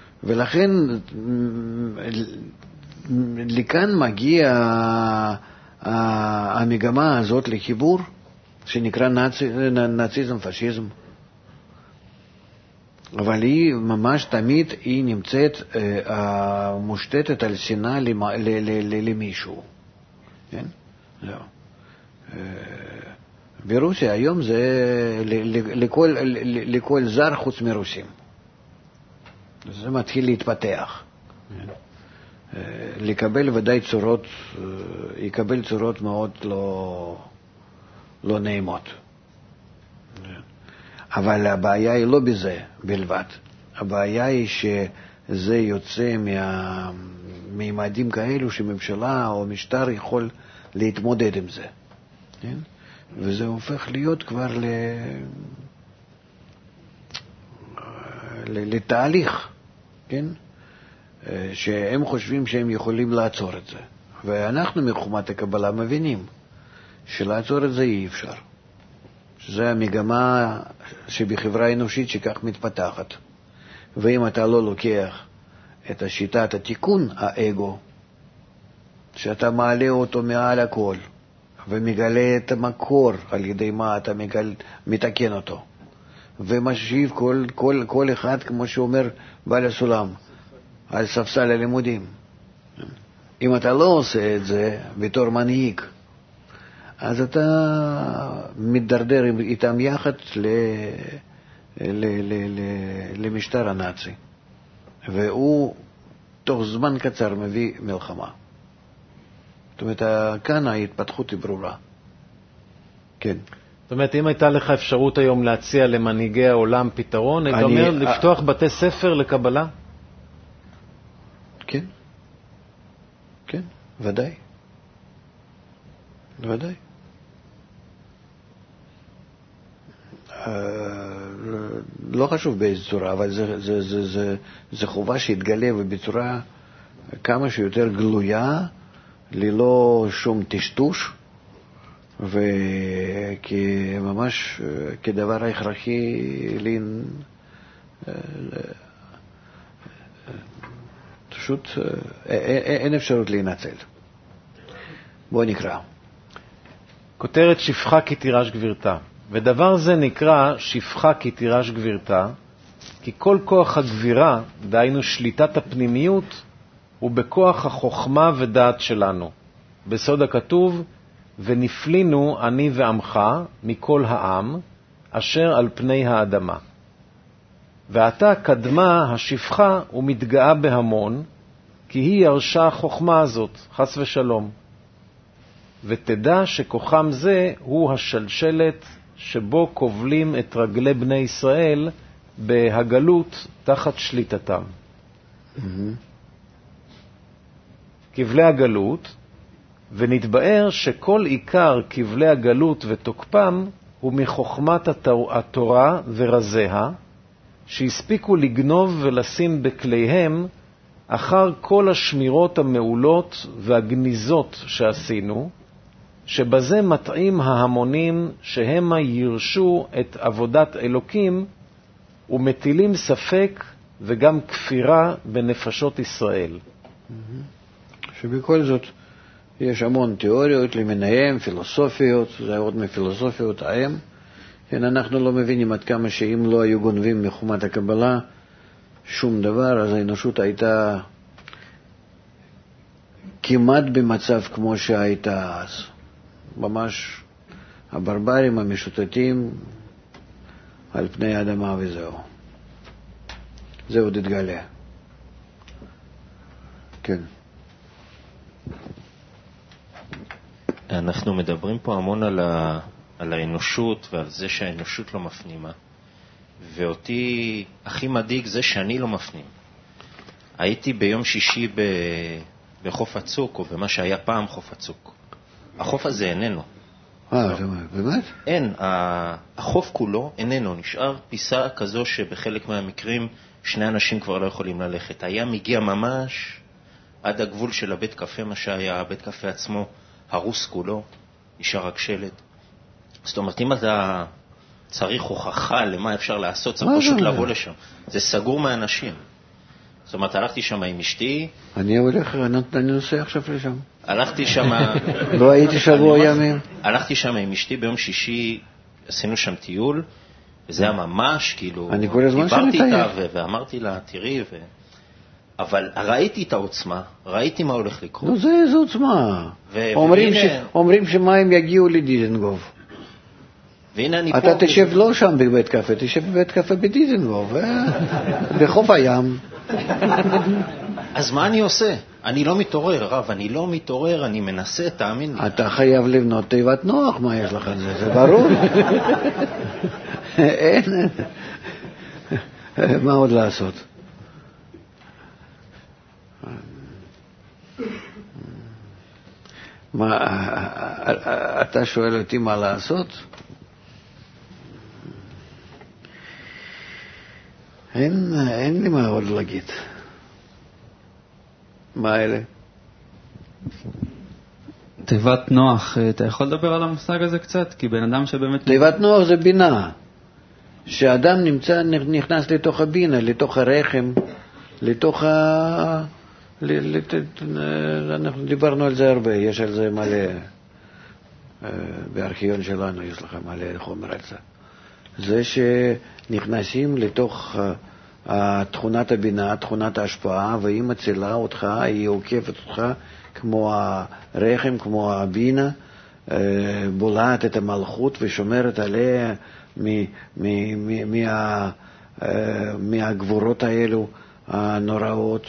ולכן לכאן מגיע המגמה הזאת לחיבור, שנקרא נאציזם, פשיזם, אבל היא ממש תמיד היא נמצאת אה, מושתתת על שנאה למה, ל, ל, ל, למישהו. כן? זהו. אה, ברוסיה היום זה ל, ל, לכל, ל, לכל זר חוץ מרוסים. זה מתחיל להתפתח. כן? אה, לקבל ודאי צורות, אה, יקבל צורות מאוד לא, לא נעימות. אבל הבעיה היא לא בזה בלבד. הבעיה היא שזה יוצא מממדים כאלו שממשלה או משטר יכול להתמודד עם זה. כן? וזה הופך להיות כבר ל... לתהליך, כן? שהם חושבים שהם יכולים לעצור את זה. ואנחנו מחומת הקבלה מבינים שלעצור את זה אי אפשר. שזה המגמה שבחברה האנושית שכך מתפתחת. ואם אתה לא לוקח את השיטת התיקון, האגו, שאתה מעלה אותו מעל הכל, ומגלה את המקור על ידי מה אתה מגל... מתקן אותו, ומשיב כל, כל, כל אחד, כמו שאומר בעל הסולם, על ספסל הלימודים. אם אתה לא עושה את זה בתור מנהיג, אז אתה מתדרדר איתם יחד ל... ל... ל... ל... למשטר הנאצי, והוא תוך זמן קצר מביא מלחמה. זאת אומרת, כאן ההתפתחות היא ברורה. כן.
זאת אומרת, אם הייתה לך אפשרות היום להציע למנהיגי העולם פתרון, היית אומר לפתוח בתי ספר לקבלה?
כן. כן, ודאי. ודאי. לא חשוב באיזו צורה, אבל זה, זה, זה, זה, זה חובה שהתגלה ובצורה כמה שיותר גלויה, ללא שום טשטוש, וממש כדבר הכרחי לין, פשוט אין אפשרות להינצל. בוא נקרא.
כותרת שפחה כי תירש גבירתה. ודבר זה נקרא שפחה כי תירש גבירתה, כי כל כוח הגבירה, דהיינו שליטת הפנימיות, הוא בכוח החוכמה ודעת שלנו. בסוד הכתוב, ונפלינו אני ועמך מכל העם, אשר על פני האדמה. ועתה קדמה השפחה ומתגאה בהמון, כי היא ירשה החוכמה הזאת, חס ושלום. ותדע שכוחם זה הוא השלשלת שבו כובלים את רגלי בני ישראל בהגלות תחת שליטתם. Mm-hmm. כבלי הגלות, ונתבאר שכל עיקר כבלי הגלות ותוקפם הוא מחוכמת התורה ורזיה, שהספיקו לגנוב ולשים בכליהם אחר כל השמירות המעולות והגניזות שעשינו, שבזה מטעים ההמונים שהמה ירשו את עבודת אלוקים ומטילים ספק וגם כפירה בנפשות ישראל.
שבכל זאת יש המון תיאוריות למיניהם, פילוסופיות, זה עוד מפילוסופיות ההם. כן, אנחנו לא מבינים עד כמה שאם לא היו גונבים מחומת הקבלה שום דבר, אז האנושות הייתה כמעט במצב כמו שהייתה אז. ממש הברברים המשוטטים על פני האדמה וזהו. זה עוד התגלה. כן.
אנחנו מדברים פה המון על, ה... על האנושות ועל זה שהאנושות לא מפנימה. ואותי הכי מדאיג זה שאני לא מפנים. הייתי ביום שישי ב... בחוף הצוק, או במה שהיה פעם חוף הצוק. החוף הזה איננו.
אה, באמת?
אין, החוף כולו איננו. נשאר פיסה כזו שבחלק מהמקרים שני אנשים כבר לא יכולים ללכת. הים הגיע ממש עד הגבול של הבית קפה, מה שהיה הבית קפה עצמו, הרוס כולו, נשאר רק שלד. זאת אומרת, אם אתה צריך הוכחה למה אפשר לעשות, צריך פשוט לבוא לשם. זה סגור מאנשים. זאת אומרת, הלכתי שם עם אשתי.
אני הולך, אני נוסע עכשיו לשם.
הלכתי שם...
לא הייתי שבוע ימים.
הלכתי שם עם אשתי ביום שישי, עשינו שם טיול, וזה היה ממש, כאילו...
אני כל הזמן
דיברתי איתה ואמרתי לה, תראי, ו... אבל ראיתי את העוצמה, ראיתי מה הולך לקרות.
נו, זה איזו עוצמה. אומרים שמים יגיעו לדיזנגוף.
והנה אני פה...
אתה תשב לא שם בבית קפה, תשב בבית קפה בדיזנגוף, בחוף הים.
אז מה אני עושה? אני לא מתעורר, רב, אני לא מתעורר, אני מנסה, תאמין לי.
אתה חייב לבנות תיבת נוח, מה יש לך על זה? זה ברור. אין. מה עוד לעשות? מה, אתה שואל אותי מה לעשות? אין, אין לי מה עוד להגיד. מה אלה?
תיבת נוח, אתה יכול לדבר על המושג הזה קצת? כי בן אדם שבאמת...
תיבת נוח זה בינה. שאדם נמצא, נכנס לתוך הבינה, לתוך הרחם, לתוך ה... אנחנו דיברנו על זה הרבה, יש על זה מלא, בארכיון שלנו יש לך מלא חומר על זה. זה שנכנסים לתוך תכונת הבינה, תכונת ההשפעה, והיא מצילה אותך, היא עוקפת אותך כמו הרחם, כמו הבינה, בולעת את המלכות ושומרת עליה מהגבורות האלו הנוראות,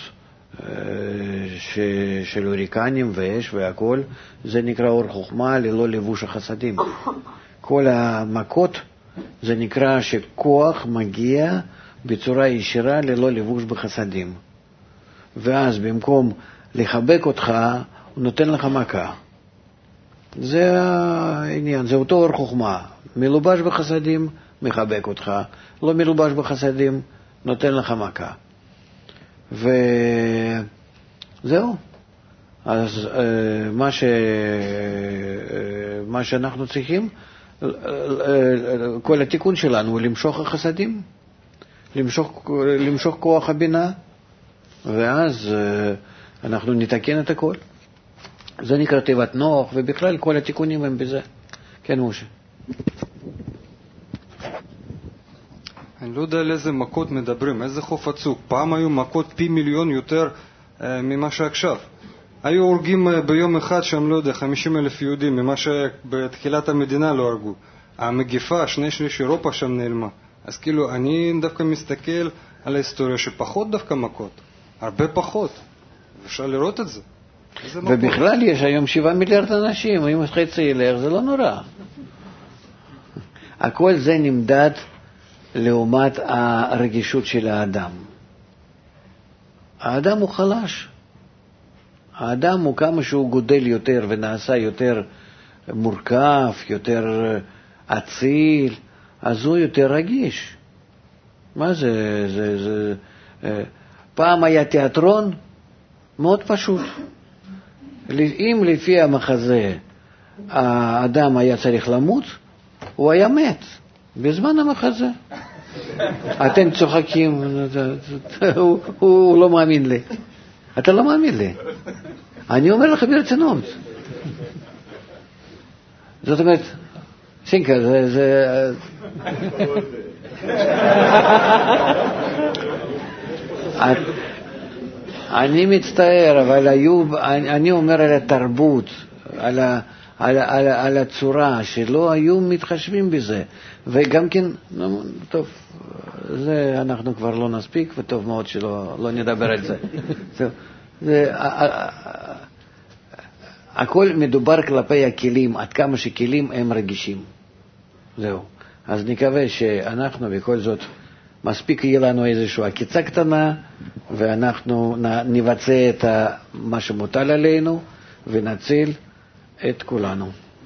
של הוריקנים ואש והכל. זה נקרא אור חוכמה ללא לבוש החסדים. כל המכות זה נקרא שכוח מגיע בצורה ישירה ללא לבוש בחסדים, ואז במקום לחבק אותך הוא נותן לך מכה. זה העניין, זה אותו אור חוכמה, מלובש בחסדים מחבק אותך, לא מלובש בחסדים נותן לך מכה. וזהו. אז מה ש... מה שאנחנו צריכים, כל התיקון שלנו הוא למשוך החסדים, למשוך, למשוך כוח הבינה, ואז אנחנו נתקן את הכל. זה נקרא תיבת נוח, ובכלל כל התיקונים הם בזה. כן, משה.
אני לא יודע על איזה מכות מדברים, איזה חוף עצוק. פעם היו מכות פי מיליון יותר אה, ממה שעכשיו. היו הורגים אה, ביום אחד שם, לא יודע, חמישים אלף יהודים, ממה שבתחילת המדינה לא הרגו. המגיפה, שני שליש אירופה שם נעלמה. אז כאילו, אני דווקא מסתכל על ההיסטוריה שפחות דווקא מכות. הרבה פחות. אפשר לראות את זה.
ובכלל יש היום שבעה מיליארד אנשים, אם חצי ילך, זה לא נורא. הכל זה נמדד לעומת הרגישות של האדם. האדם הוא חלש. האדם הוא כמה שהוא גודל יותר ונעשה יותר מורכב, יותר אציל, אז הוא יותר רגיש. מה זה? זה, זה, פעם היה תיאטרון מאוד פשוט. אם לפי המחזה האדם היה צריך למות, הוא היה מת בזמן המחזה. אתם צוחקים, הוא לא מאמין לי. אתה לא מאמין לי. אני אומר לך ברצינות. זאת אומרת, סינקה, זה... אני מצטער, אבל היו, אני אומר על התרבות, על ה... על, על, על הצורה שלא היו מתחשבים בזה, וגם כן, טוב, זה אנחנו כבר לא נספיק, וטוב מאוד שלא לא נדבר על זה. זה הכל מדובר כלפי הכלים, עד כמה שכלים הם רגישים. זהו. אז נקווה שאנחנו בכל זאת מספיק יהיה לנו איזושהי עקיצה קטנה, ואנחנו נבצע את מה שמוטל עלינו ונציל את כולנו.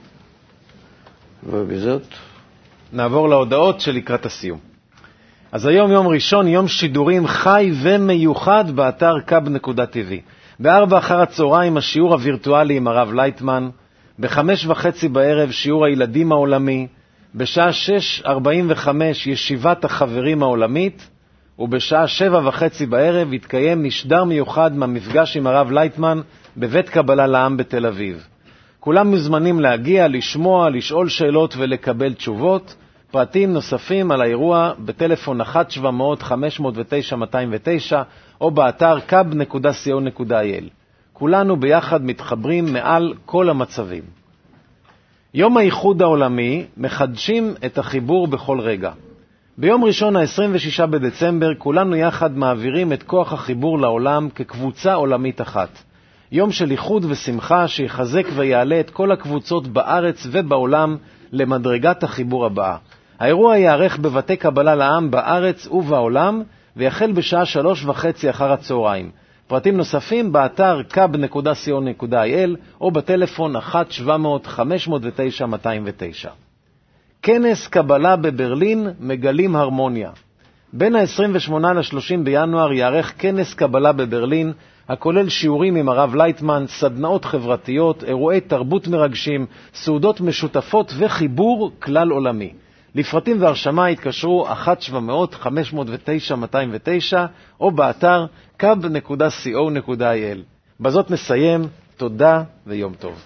ובזאת
נעבור להודעות של לקראת הסיום. אז היום יום ראשון, יום שידורים חי ומיוחד באתר קאב נקודה טי וי. בארבע אחר הצהריים השיעור הווירטואלי עם הרב לייטמן, בחמש וחצי בערב שיעור הילדים העולמי, בשעה שש ארבעים וחמש ישיבת החברים העולמית, ובשעה שבע וחצי בערב יתקיים משדר מיוחד מהמפגש עם הרב לייטמן בבית קבלה לעם בתל אביב. כולם מוזמנים להגיע, לשמוע, לשאול שאלות ולקבל תשובות. פרטים נוספים על האירוע בטלפון אחת שבע מאות חמש מאות ותשע מאתיים ותשע או באתר קאב נקודה סי או נקודה איי אל. כולנו ביחד מתחברים מעל כל המצבים. יום האיחוד העולמי מחדשים את החיבור בכל רגע. ביום ראשון ה-עשרים ושישה בדצמבר כולנו יחד מעבירים את כוח החיבור לעולם כקבוצה עולמית אחת. יום של איחוד ושמחה שיחזק ויעלה את כל הקבוצות בארץ ובעולם למדרגת החיבור הבאה. האירוע יערך בבתי קבלה לעם בארץ ובעולם ויחל בשעה שלוש וחצי אחר הצהריים. פרטים נוספים באתר קאב נקודה סי או נקודה איי אל או בטלפון אחת שבע מאות חמש מאות ותשע מאתיים ותשע. כנס קבלה בברלין מגלים הרמוניה. בין ה-עשרים ושמונה ל-שלושים בינואר יערך כנס קבלה בברלין, הכולל שיעורים עם הרב לייטמן, סדנאות חברתיות, אירועי תרבות מרגשים, סעודות משותפות וחיבור כלל עולמי. לפרטים והרשמה התקשרו אחת שבע מאות חמש מאות ותשע מאתיים ותשע או באתר קאב נקודה סי או נקודה איי אל. בזאת נסיים, תודה ויום טוב.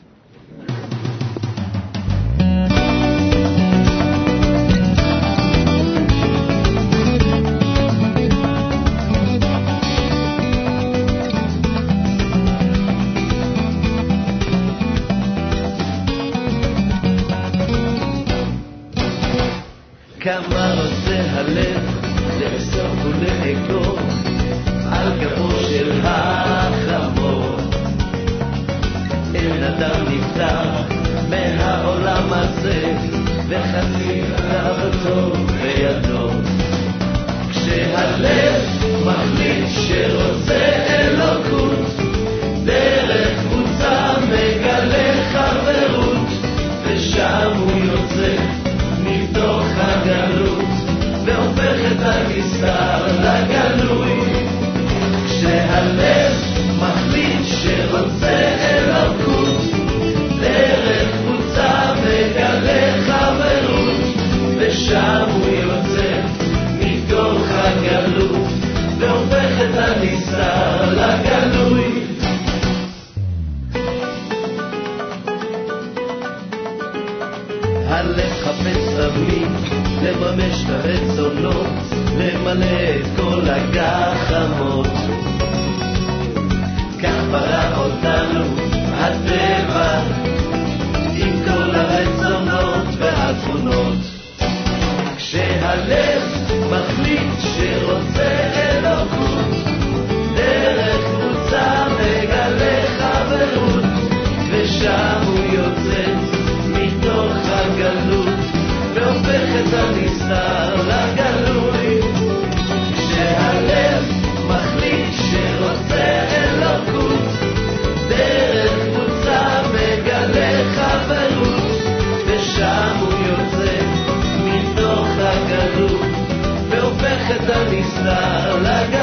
כמה רוצה הלב לאסוף ולאגור על גבו של החמור. אין אדם נפטר מהעולם הזה וחצי לעבודו בידו. כשהלב מחליט שרוצה אלוקות דרך קבוצה מגלה חברות ושם הוא יוצא מתוך הגלות והופך את הנסתר לגלוי. כשהלב מחליט שרוצה אלוקות דרך קבוצה מגלה חברות ושם הוא יוצא מתוך הגלות והופך את הנסתר לגלוי. הלב חפש תמיד לממש את הרצונות, למלא את כל הגחמות. כך ברא אותנו הטבע עם כל הרצונות והתכונות. כשהלב מחליט שרוצה אלוקות דרך קבוצה מגלה חברות ושם הוא יוצא מתוך הגלות והופך את הנסתר לגלוי. כשהלב מחליט שרוצה אלוקות דרך קבוצה מגלה חברות ושם הוא יוצא מתוך הגלות והופך את הנסתר לגלוי.